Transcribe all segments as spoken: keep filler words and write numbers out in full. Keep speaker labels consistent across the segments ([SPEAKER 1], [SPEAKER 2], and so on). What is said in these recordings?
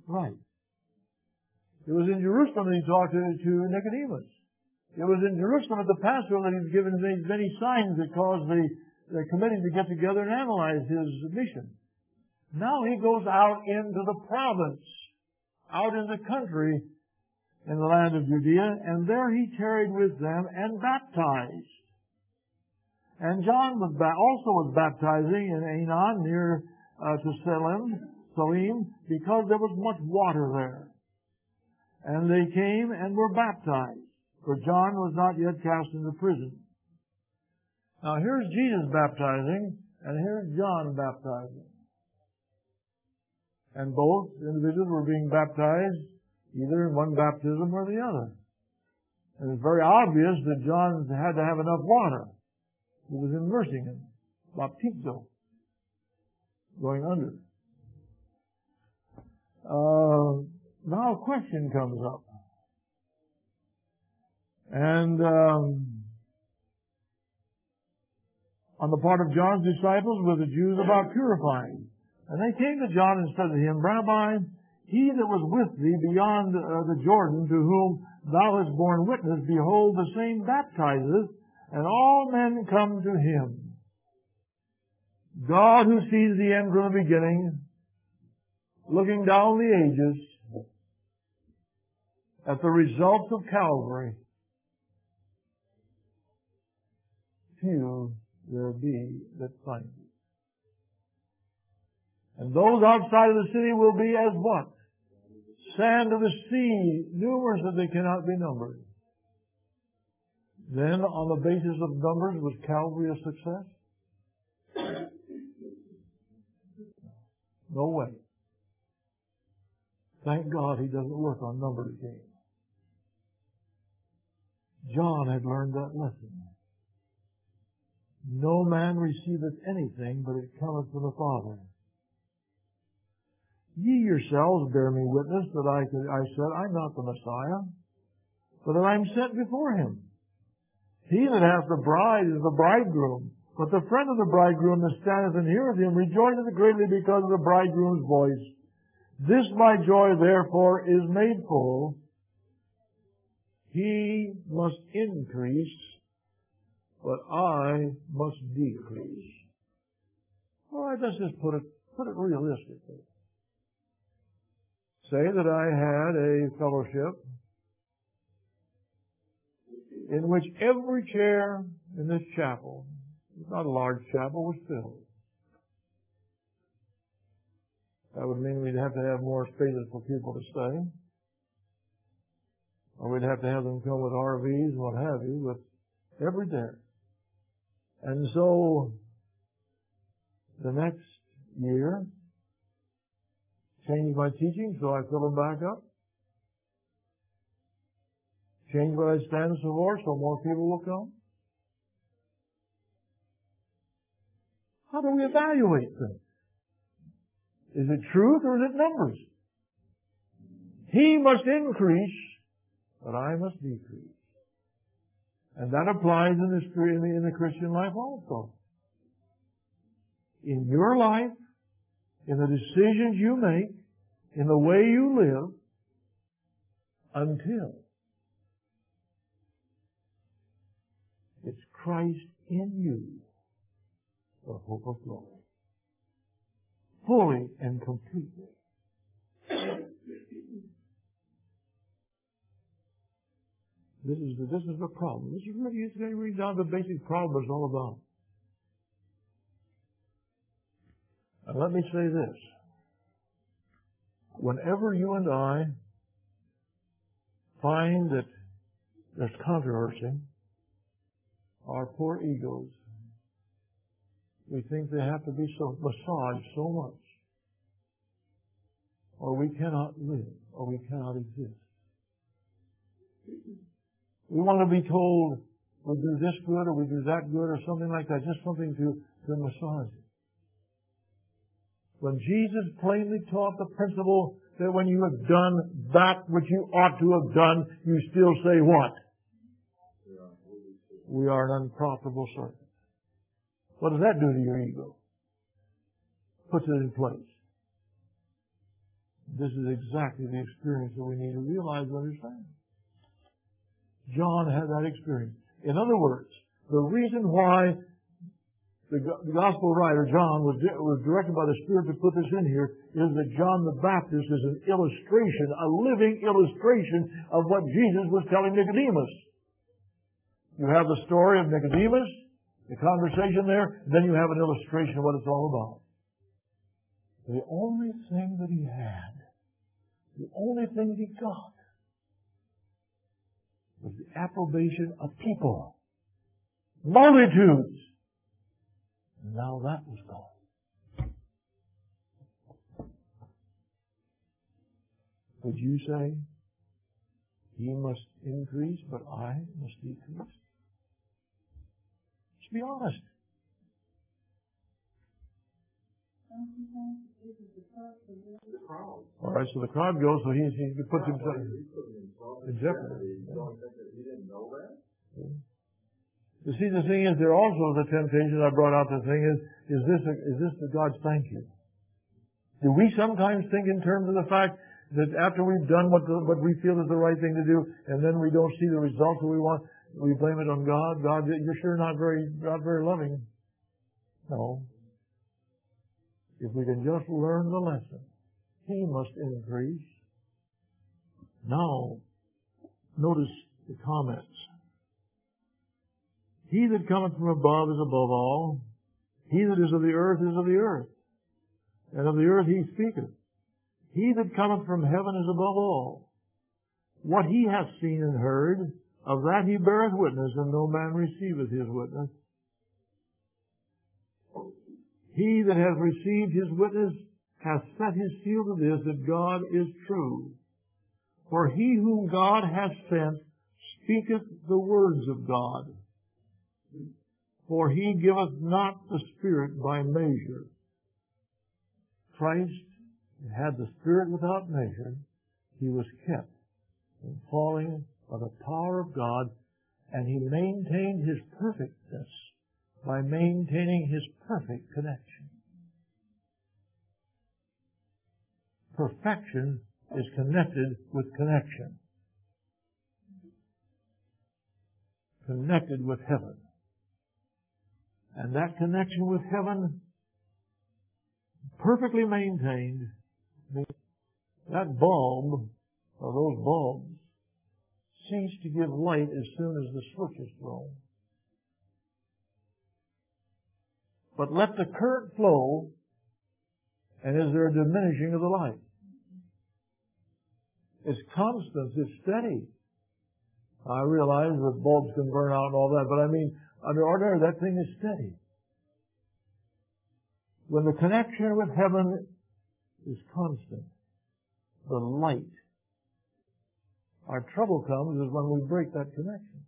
[SPEAKER 1] Right. It was in Jerusalem that he talked to, to Nicodemus. It was in Jerusalem at the Passover that he was given many, many signs that caused the, the committee to get together and analyze his mission. Now he goes out into the province, out in the country, in the land of Judea, and there he tarried with them and baptized. And John was ba- also was baptizing in Aenon near uh, to Salim, Salim, because there was much water there. And they came and were baptized, for John was not yet cast into prison. Now here's Jesus baptizing, and here's John baptizing. And both individuals were being baptized either in one baptism or the other. And it's very obvious that John had to have enough water. He was immersing him, baptizo, going under. Uh, now a question comes up. And um, on the part of John's disciples were the Jews about purifying. And they came to John and said to him, Rabbi, he that was with thee beyond uh, the Jordan, to whom thou hast borne witness, behold, the same baptizeth, and all men come to him. God, who sees the end from the beginning, looking down the ages at the results of Calvary, few there be that find it. And those outside of the city will be as what? Sand of the sea, numerous that they cannot be numbered. Then, on the basis of numbers, was Calvary a success? No way. Thank God he doesn't work on numbers games. John had learned that lesson. No man receiveth anything, but it cometh from the Father. Ye yourselves bear me witness that I, I said, I'm not the Messiah, but that I am sent before him. He that hath the bride is the bridegroom, but the friend of the bridegroom that standeth and heareth him rejoiceth greatly because of the bridegroom's voice. This my joy, therefore, is made full. He must increase, but I must decrease. All right, let's just put it, put it realistically. Say that I had a fellowship in which every chair in this chapel, not a large chapel, was filled. That would mean we'd have to have more spaces for people to stay. Or we'd have to have them come with R Vs and what have you, but every day. And so, the next year, change my teaching so I fill them back up. Change what I stand for so more people will come. How do we evaluate things? Is it truth or is it numbers? He must increase, but I must decrease. And that applies in the, in the, in the Christian life also. In your life, in the decisions you make, in the way you live, until it's Christ in you, the hope of glory. Fully and completely. This is the, this is the problem. This is really, it's going to read down the basic problem it's all about. And let me say this. Whenever you and I find that there's controversy, our poor egos, we think they have to be so massaged so much, or we cannot live, or we cannot exist. We want to be told we do this good or we do that good or something like that, just something to, to massage it. When Jesus plainly taught the principle that when you have done that which you ought to have done, you still say what? We are an unprofitable servant. What does that do to your ego? Puts it in place. This is exactly the experience that we need to realize and understand. John had that experience. In other words, the reason why the, the gospel writer, John, was, was directed by the Spirit to put this in here is that John the Baptist is an illustration, a living illustration of what Jesus was telling Nicodemus. You have the story of Nicodemus, the conversation there, and then you have an illustration of what it's all about. The only thing that he had, the only thing he got, was the approbation of people. Multitudes. Now that was gone. Would you say, he must increase, but I must decrease? Let's be honest. All right, so the crowd goes, so he, he puts himself in jeopardy. You see, the thing is, there also the temptation I brought out. The thing is, is this a, is this the God's thank you? Do we sometimes think in terms of the fact that after we've done what the, what we feel is the right thing to do, and then we don't see the results that we want, we blame it on God? God, you're sure not very not very loving. No. If we can just learn the lesson, he must increase. Now, notice the comments. He that cometh from above is above all. He that is of the earth is of the earth. And of the earth he speaketh. He that cometh from heaven is above all. What he hath seen and heard, of that he beareth witness, and no man receiveth his witness. He that hath received his witness hath set his seal to this, that God is true. For he whom God hath sent speaketh the words of God. For he giveth not the Spirit by measure. Christ had the Spirit without measure. He was kept from falling by the power of God, and he maintained his perfectness by maintaining his perfect connection. Perfection is connected with connection. Connected with heaven. And that connection with heaven, perfectly maintained, that bulb, or those bulbs, cease to give light as soon as the switch is thrown. But let the current flow, and is there a diminishing of the light? It's constant, it's steady. I realize that bulbs can burn out and all that, but I mean, under ordinary, that thing is steady. When the connection with heaven is constant, the light. Our trouble comes is when we break that connection.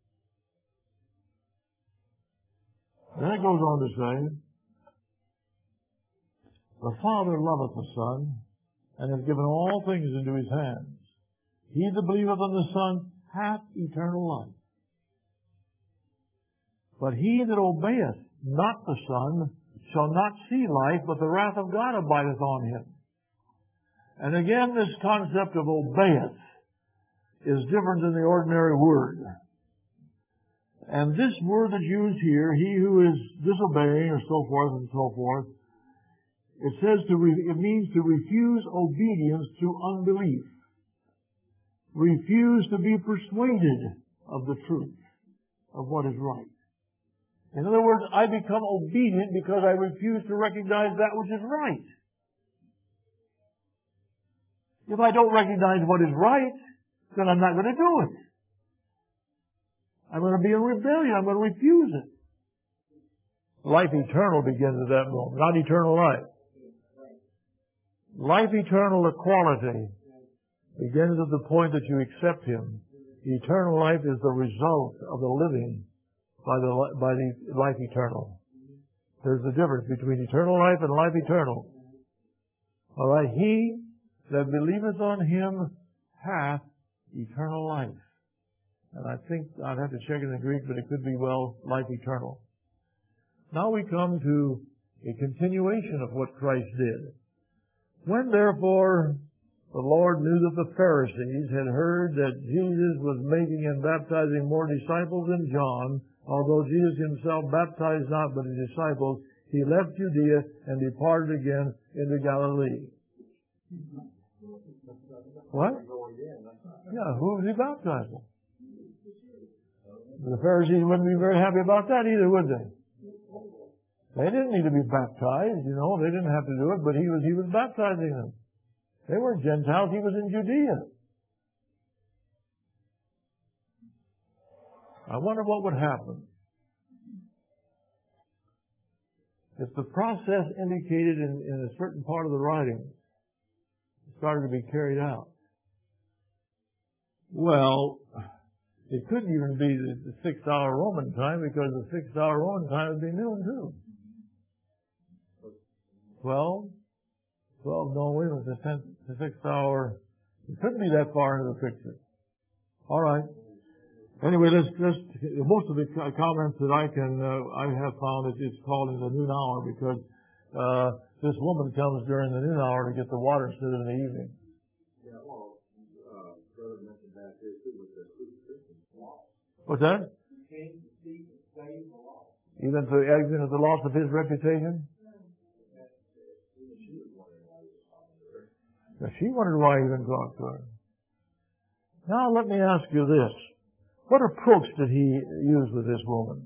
[SPEAKER 1] Then it goes on to say, the Father loveth the Son, and hath given all things into his hands. He that believeth on the Son hath eternal life. But he that obeyeth not the Son shall not see life, but the wrath of God abideth on him. And again, this concept of obeyeth is different than the ordinary word. And this word that's used here, he who is disobeying, or so forth and so forth, it says to re- it means to refuse obedience through unbelief. Refuse to be persuaded of the truth, of what is right. In other words, I become obedient because I refuse to recognize that which is right. If I don't recognize what is right, then I'm not going to do it. I'm going to be in rebellion. I'm going to refuse it. Life eternal begins at that moment, not eternal life. Life eternal equality begins at the point that you accept Him. Eternal life is the result of the living by the by the life eternal. There's a difference between eternal life and life eternal. All right, he that believeth on Him hath eternal life. And I think I'd have to check in the Greek, but it could be, well, life eternal. Now we come to a continuation of what Christ did. When therefore the Lord knew that the Pharisees had heard that Jesus was making and baptizing more disciples than John. Although Jesus himself baptized not but his disciples, he left Judea and departed again into Galilee. What? Yeah, who was he baptizing? The Pharisees wouldn't be very happy about that either, would they? They didn't need to be baptized, you know. They didn't have to do it, but he was he was baptizing them. They weren't Gentiles. He was in Judea. I wonder what would happen if the process indicated in, in a certain part of the writing started to be carried out. Well, it couldn't even be the, the six-hour Roman time, because the six-hour Roman time would be noon too. Twelve, twelve, no, wait a minute, the, tenth, the sixth hour. It couldn't be that far into the picture. All right. Anyway, let's, let's, most of the comments that I can, uh, I have found that it's called in the noon hour because, uh, this woman comes during the noon hour to get the water instead of in the evening.
[SPEAKER 2] Yeah, well, uh, brother mentioned that here too with the crucifixion.
[SPEAKER 1] What's that? Even to, even at the loss of his reputation? Yeah, she wondered why he even talked to her. Now let me ask you this. What approach did he use with this woman?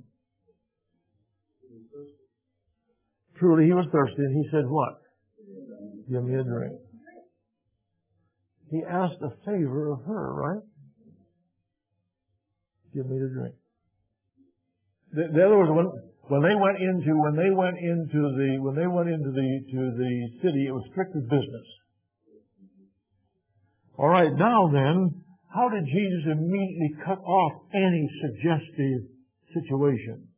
[SPEAKER 1] Truly, he was thirsty, and he said what? Give me a drink. He asked a favor of her, right? Give me a drink. The, the other was when, when they went into when they went into the when they went into the to the city, it was strictly business. All right, now then. How did Jesus immediately cut off any suggestive situation?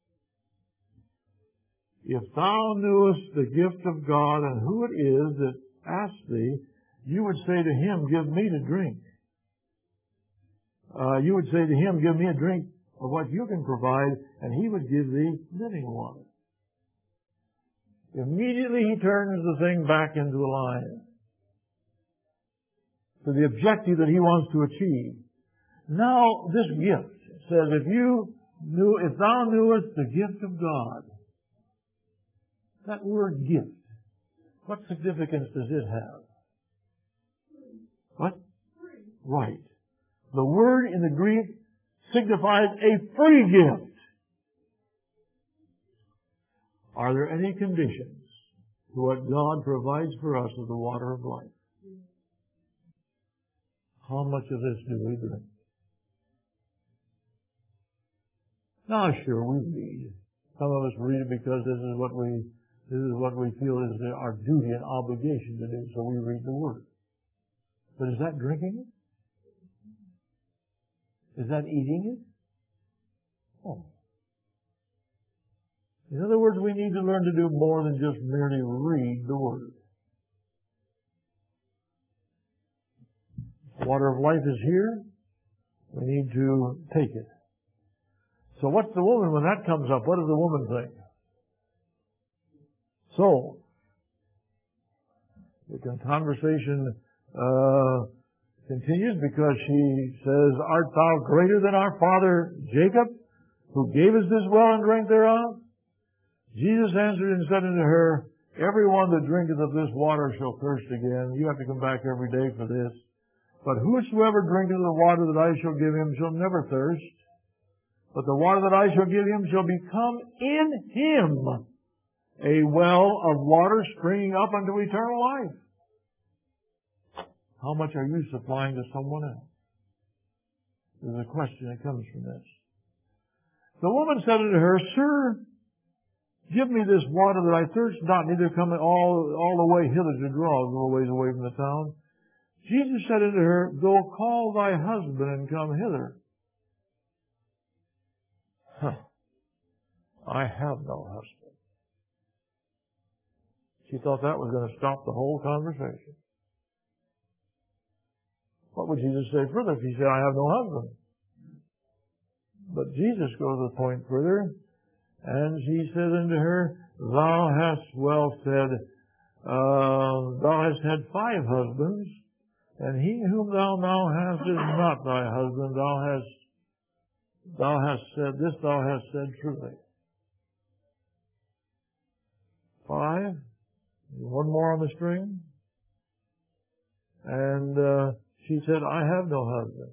[SPEAKER 1] If thou knewest the gift of God and who it is that asked thee, you would say to him, give me to drink. Uh, you would say to him, give me a drink of what you can provide, and he would give thee living water. Immediately he turns the thing back into a line, to the objective that he wants to achieve. Now, this gift says, if you knew, if thou knewest the gift of God, that word gift, what significance does it have? What? Right. The word in the Greek signifies a free gift. Are there any conditions to what God provides for us as the water of life? How much of this do we drink? Now, sure, we read. Some of us read it because this is what we this is what we feel is our duty and obligation to do. So we read the Word. But is that drinking it? Is that eating it? Oh. In other words, we need to learn to do more than just merely read the Word. Water of life is here. We need to take it. So what's the woman, when that comes up, what does the woman think? So, the conversation uh, continues because she says, art thou greater than our father Jacob, who gave us this well and drank thereof? Jesus answered and said unto her, everyone that drinketh of this water shall thirst again. You have to come back every day for this. But whosoever drinketh of the water that I shall give him shall never thirst. But the water that I shall give him shall become in him a well of water springing up unto eternal life. How much are you supplying to someone else? There's a question that comes from this. The woman said unto her, Sir, give me this water that I thirst not, neither come all, all the way hither to draw, a little ways away from the town. Jesus said unto her, Go call thy husband and come hither. Huh. I have no husband. She thought that was going to stop the whole conversation. What would Jesus say further if he said, I have no husband? But Jesus goes a point further, and he said unto her, Thou hast well said, uh, thou hast had five husbands, And he whom thou now hast is not thy husband. Thou hast, thou hast said, this thou hast said truly. Five. One more on the string. And uh, she said, I have no husband.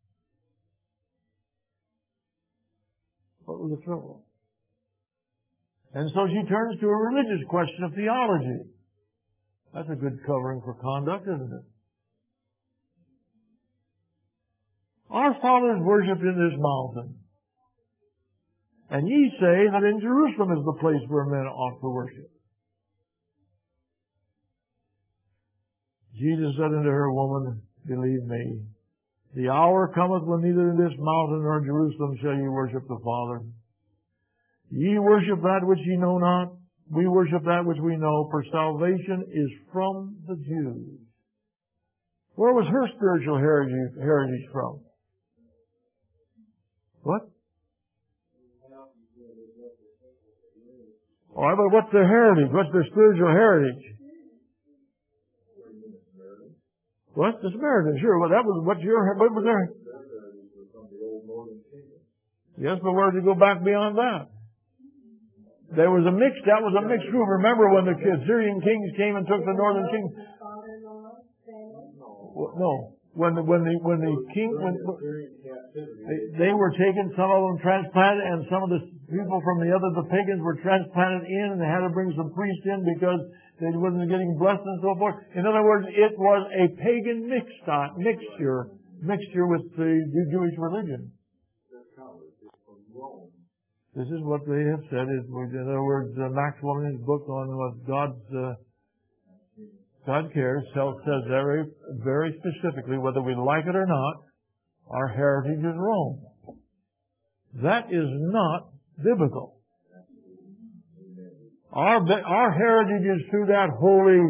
[SPEAKER 1] What was the trouble? And so she turns to a religious question of theology. That's a good covering for conduct, isn't it? Our fathers worshipped in this mountain. And ye say that in Jerusalem is the place where men ought to worship. Jesus said unto her, Woman, believe me, the hour cometh when neither in this mountain nor Jerusalem shall ye worship the Father. Ye worship that which ye know not. We worship that which we know, for salvation is from the Jews. Where was her spiritual heritage, heritage from? What? All right, but what's their heritage? What's their spiritual heritage? What? The Samaritan, sure. Well, that was what your, what was their? Yes, but where did it go back beyond that? There was a mix, that was a mixed group. Remember when the Syrian kings came and took the northern kings? No. When the, when the, when the king, when, they, they were taken, some of them transplanted, and some of the people from the other, the pagans, were transplanted in, and they had to bring some priests in because they wasn't getting blessed and so forth. In other words, it was a pagan mixed, mixture, mixture with the Jewish religion. This is what they have said. Is, in other words, uh, Maxwell in his book on what God's uh, God cares says very, very specifically, whether we like it or not, our heritage is Rome. That is not biblical. Our our heritage is through that holy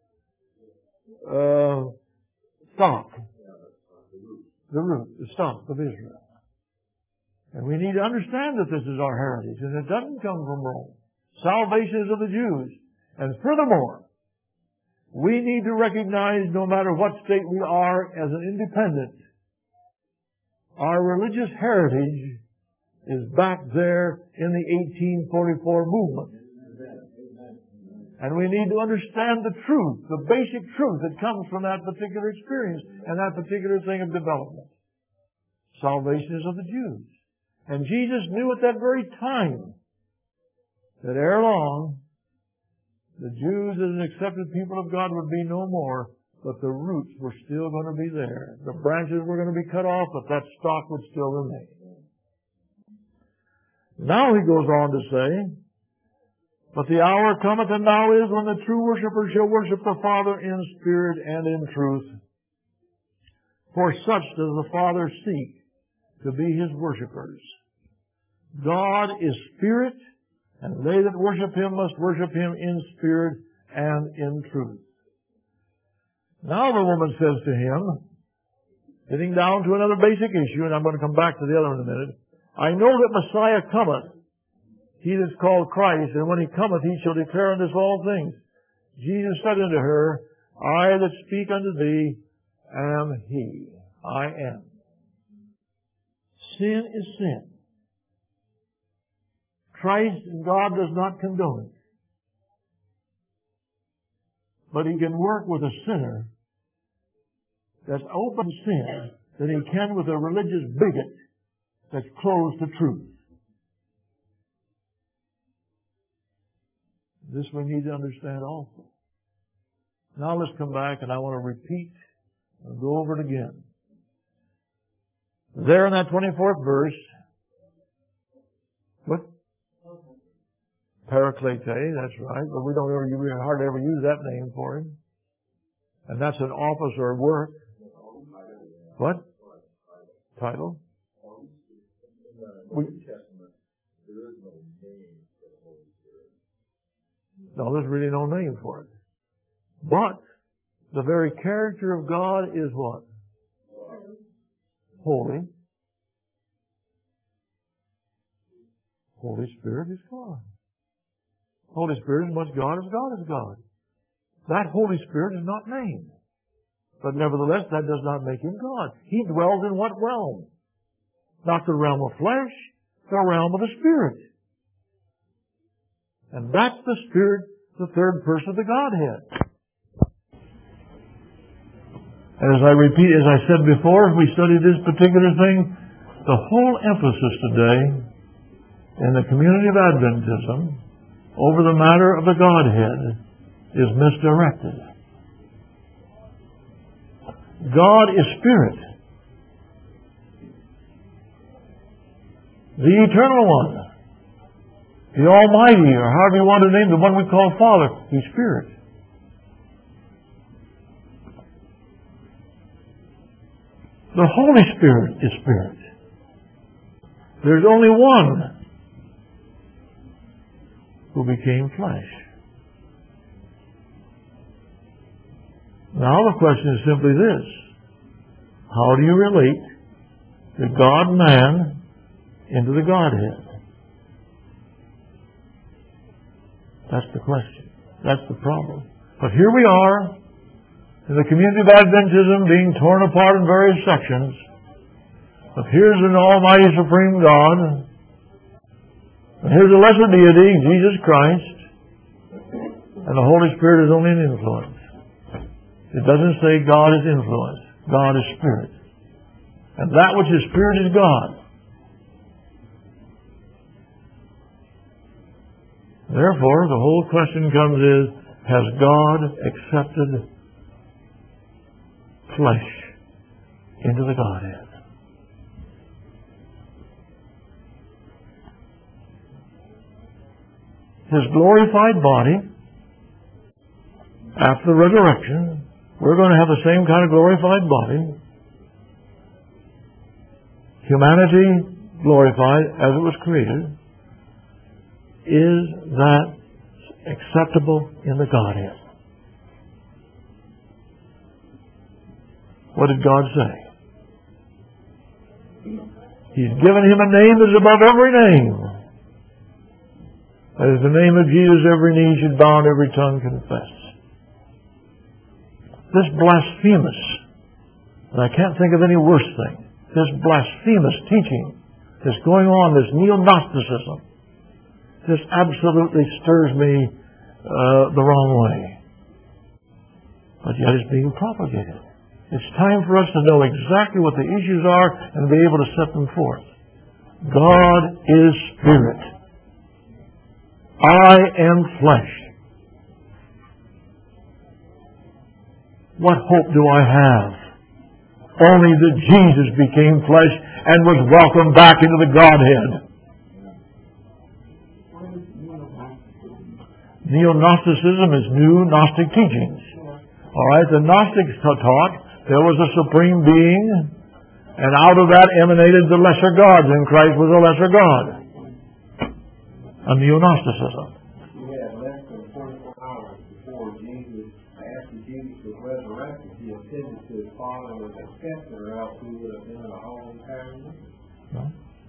[SPEAKER 1] uh, stock, the root, the stock of Israel. And we need to understand that this is our heritage, and it doesn't come from Rome. Salvation is of the Jews. And furthermore, we need to recognize, no matter what state we are as an independent, our religious heritage is back there in the eighteen forty-four movement. And we need to understand the truth, the basic truth that comes from that particular experience and that particular thing of development. Salvation is of the Jews. And Jesus knew at that very time that ere long, the Jews as an accepted people of God would be no more, but the roots were still going to be there. The branches were going to be cut off, but that stock would still remain. Now he goes on to say, but the hour cometh and now is when the true worshippers shall worship the Father in spirit and in truth. For such does the Father seek to be His worshippers. God is spirit, and they that worship Him must worship Him in spirit and in truth. Now the woman says to Him, getting down to another basic issue, and I'm going to come back to the other in a minute, I know that Messiah cometh, He that's called Christ, and when He cometh, He shall declare unto us all things. Jesus said unto her, I that speak unto thee am He. I am. Sin is sin. Christ and God does not condone it. But He can work with a sinner that's open sin than He can with a religious bigot that's closed to truth. This we need to understand also. Now let's come back and I want to repeat and go over it again. There in that twenty-fourth verse, what? Paraklete, that's right, but we don't ever, we hardly ever use that name for Him. And that's an office or work. What? Title? We, no, there's really no name for it. But the very character of God is what? Holy. Holy Spirit is God. Holy Spirit is as much God as God is God. That Holy Spirit is not named. But nevertheless, that does not make Him God. He dwells in what realm? Not the realm of flesh, the realm of the Spirit. And that's the Spirit, the third person of the Godhead. And as I repeat, as I said before, if we study this particular thing, the whole emphasis today in the community of Adventism over the matter of the Godhead is misdirected. God is Spirit. The Eternal One. The Almighty, or however you want to name the one we call Father, He's Spirit. The Holy Spirit is Spirit. There's only one who became flesh. Now the question is simply this. How do you relate the God-man into the Godhead? That's the question. That's the problem. But here we are, in the community of Adventism being torn apart in various sections. But here's an Almighty Supreme God. And here's a lesser deity, Jesus Christ. And the Holy Spirit is only an influence. It doesn't say God is influence. God is Spirit. And that which is Spirit is God. Therefore, the whole question comes is, has God accepted flesh into the Godhead? His glorified body, after the resurrection, we're going to have the same kind of glorified body. Humanity glorified as it was created. Is that acceptable in the Godhead? What did God say? He's given him a name that is above every name. That is the name of Jesus, every knee should bow and every tongue confess. This blasphemous, and I can't think of any worse thing, this blasphemous teaching that's going on, this neo-Gnosticism, this absolutely stirs me uh, the wrong way. But yet it's being propagated. It's time for us to know exactly what the issues are and be able to set them forth. God is Spirit. I am flesh. What hope do I have? Only that Jesus became flesh and was welcomed back into the Godhead. Neo-Gnosticism is new Gnostic teachings. All right, the Gnostics taught there was a supreme being, and out of that emanated the lesser gods, and Christ was a lesser God. A neo-Gnosticism.
[SPEAKER 2] He had less than twenty-four hours before Jesus, after Jesus was resurrected, he ascended to his Father with a scepter, or else he would have been in a holy paradise.
[SPEAKER 1] No.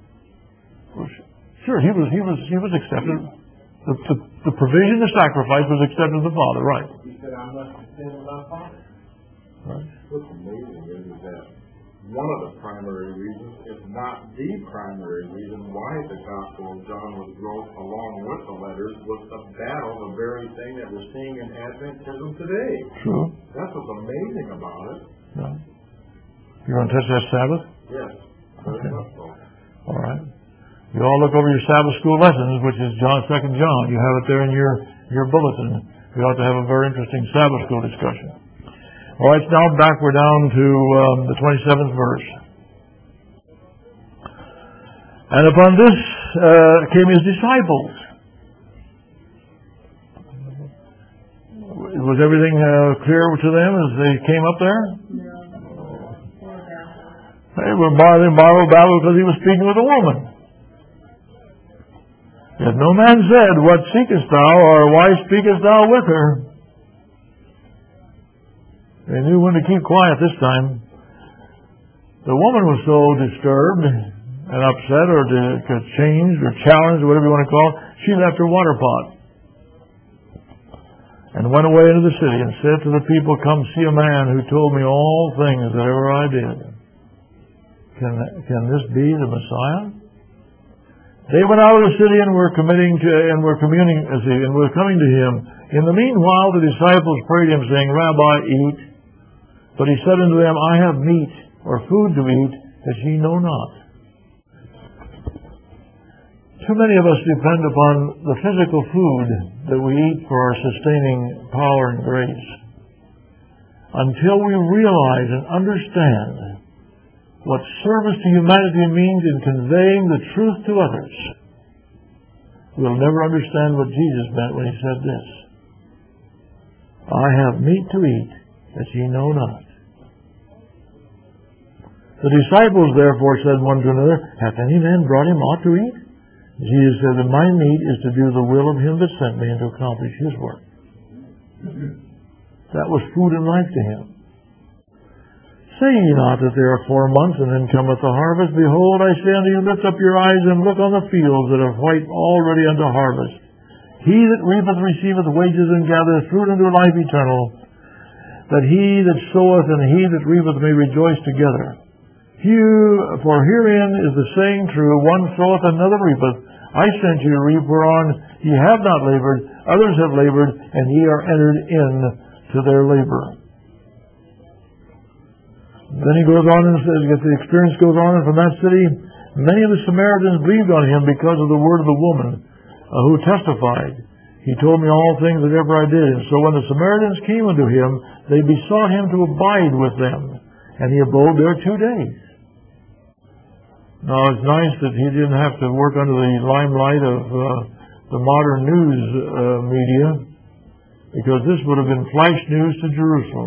[SPEAKER 1] Sure, he was. He was. He was accepted. The, the, the provision, the sacrifice was accepted of the Father, right?
[SPEAKER 2] He said, "I must ascend to my Father."
[SPEAKER 1] Right.
[SPEAKER 2] What's amazing is that one of the primary reasons, if not the primary reason, why the Gospel of John was wrote along with the letters was to battle the very thing that we're seeing in Adventism today.
[SPEAKER 1] True.
[SPEAKER 2] That's what's amazing about it.
[SPEAKER 1] Yeah. You want to touch that Sabbath?
[SPEAKER 2] Yes.
[SPEAKER 1] Okay. All right. You all look over your Sabbath school lessons, which is John, Second John. You have it there in your, your bulletin. We ought to have a very interesting Sabbath school discussion. All right, now back we're down to um, the twenty-seventh verse. And upon this uh, came his disciples. Was everything uh, clear to them as they came up there? They were marveling, marveled babble because he was speaking with a woman. Yet no man said, "What seekest thou?" or "Why speakest thou with her?" They knew when to keep quiet this time. The woman was so disturbed and upset, or changed, or challenged, or whatever you want to call it, she left her water pot. and went away into the city, and said to the people, Come see a man who told me all things that ever I did. Can, can this be the Messiah? They went out of the city and were committing to, and were communing, and were coming to him. In the meanwhile, the disciples prayed him, saying, Rabbi, eat. But he said unto them, I have meat, or food to eat, that ye know not. Too many of us depend upon the physical food that we eat for our sustaining power and grace. Until we realize and understand what service to humanity means in conveying the truth to others, we'll never understand what Jesus meant when he said this. I have meat to eat that ye know not. The disciples therefore said one to another, Hath any man brought him aught to eat? Jesus said that my meat is to do the will of him that sent me and to accomplish his work. That was food and life to him. Say ye not that there are four months, and then cometh the harvest? Behold, I say unto you, lift up your eyes and look on the fields that are white already unto harvest. He that reapeth receiveth wages and gathereth fruit unto life eternal, that he that soweth and he that reapeth may rejoice together. You, for herein is the saying true, one soweth, another reapeth. I sent you to reap whereon ye have not labored, others have labored, and ye are entered in to their labor. Then he goes on and says, if the experience goes on, and from that city many of the Samaritans believed on him because of the word of the woman uh, who testified. He told me all things that ever I did. And so when the Samaritans came unto him, they besought him to abide with them. And he abode there two days. Now it's nice that he didn't have to work under the limelight of uh, the modern news uh, media, because this would have been flash news to Jerusalem.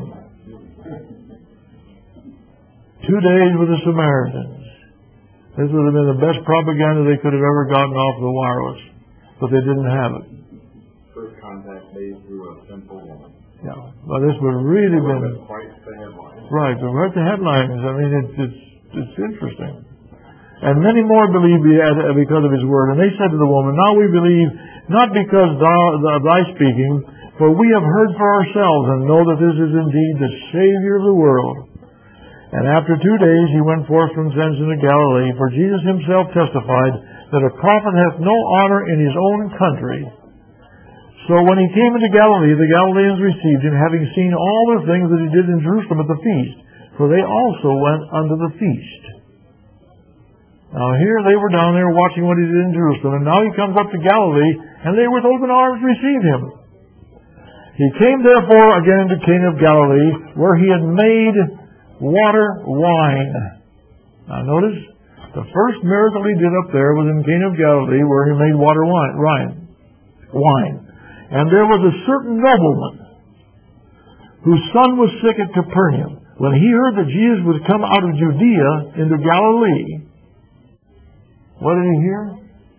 [SPEAKER 1] Two days with the Samaritans. This would have been the best propaganda they could have ever gotten off the wireless, but they didn't have it.
[SPEAKER 2] First contact made through a simple woman.
[SPEAKER 1] Yeah, well, this would really been
[SPEAKER 2] quite the headlines.
[SPEAKER 1] Right, but right the headlines. I mean, it's it's it's interesting. And many more believe because of his word. And they said to the woman, Now we believe, not because thou, of thy speaking, for we have heard for ourselves, and know that this is indeed the Savior of the world. And after two days he went forth from thence into Galilee, for Jesus himself testified that a prophet hath no honor in his own country. So when he came into Galilee, the Galileans received him, having seen all the things that he did in Jerusalem at the feast, for they also went unto the feast. Now here they were down there watching what he did in Jerusalem, and now he comes up to Galilee, and they with open arms received him. He came therefore again into Cana of Galilee, where he had made water wine. Now notice, the first miracle he did up there was in Cana of Galilee, where he made water wine. wine. wine. And there was a certain nobleman whose son was sick at Capernaum. When he heard that Jesus would come out of Judea into Galilee, what did he hear?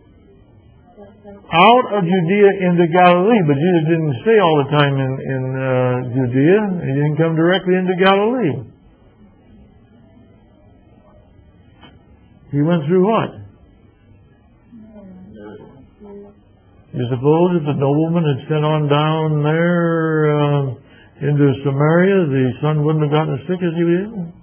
[SPEAKER 1] Out of Judea into Galilee. But Jesus didn't stay all the time in, in uh, Judea. He didn't come directly into Galilee. He went through what? You suppose if the nobleman had sent on down there uh, into Samaria, the son wouldn't have gotten as sick as he did?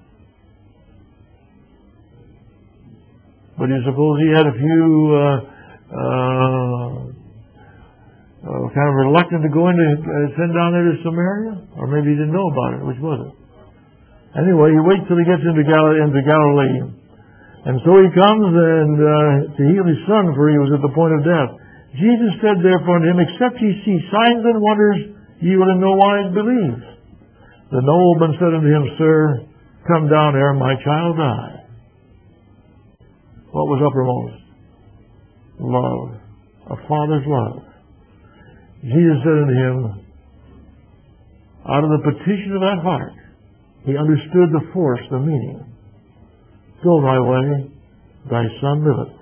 [SPEAKER 1] But you suppose he had a few uh, uh, uh, kind of reluctant to go into uh, send down there to Samaria, or maybe he didn't know about it. Which was it? Anyway, he waits till he gets into Galilee, into Galilee, and so he comes and uh, to heal his son, for he was at the point of death. Jesus said therefore unto him, Except ye see signs and wonders, ye will in no wise believe. The nobleman said unto him, Sir, come down ere my child die. What was uppermost? Love. A father's love. Jesus said unto him, out of the petition of that heart, he understood the force, the meaning. Go thy way, thy son liveth.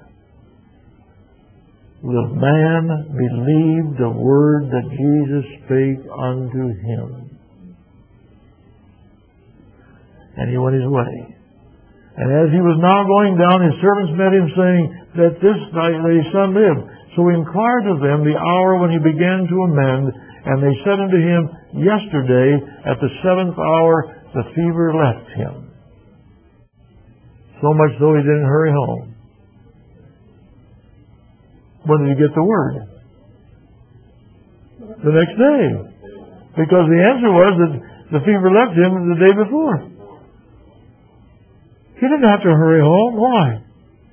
[SPEAKER 1] The man believed the word that Jesus spake unto him. And he went his way. And as he was now going down, his servants met him, saying, That this thy, thy son lived. So he inquired of them the hour when he began to amend, And they said unto him, Yesterday at the seventh hour the fever left him. So much so he didn't hurry home. When did he get the word? The next day. Because the answer was that the fever left him the day before. He didn't have to hurry home. Why?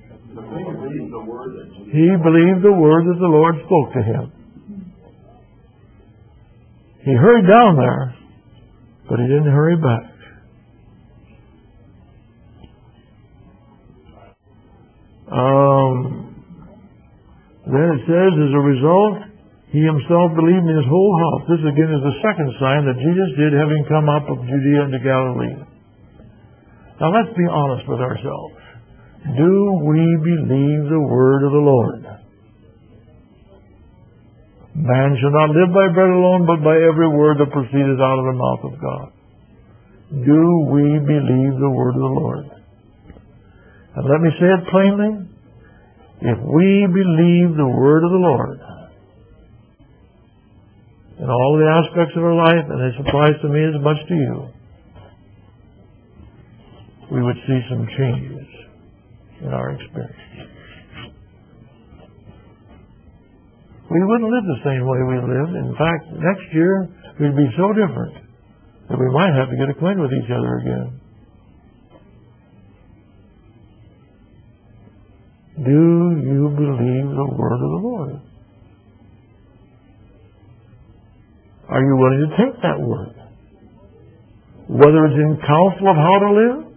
[SPEAKER 1] He believed the word that the Lord spoke to him. He hurried down there, but he didn't hurry back. Um, then it says, as a result, he himself believed in his whole house. This again is the second sign that Jesus did, having come up of Judea into Galilee. Now let's be honest with ourselves. Do we believe the word of the Lord? Man shall not live by bread alone, but by every word that proceedeth out of the mouth of God. Do we believe the word of the Lord? And let me say it plainly. If we believe the word of the Lord in all the aspects of our life, and it applies to me as much to you, we would see some changes in our experience. We wouldn't live the same way we lived. In fact, next year we'd be so different that we might have to get acquainted with each other again. Do you believe the word of the Lord? Are you willing to take that word? Whether it's in counsel of how to live,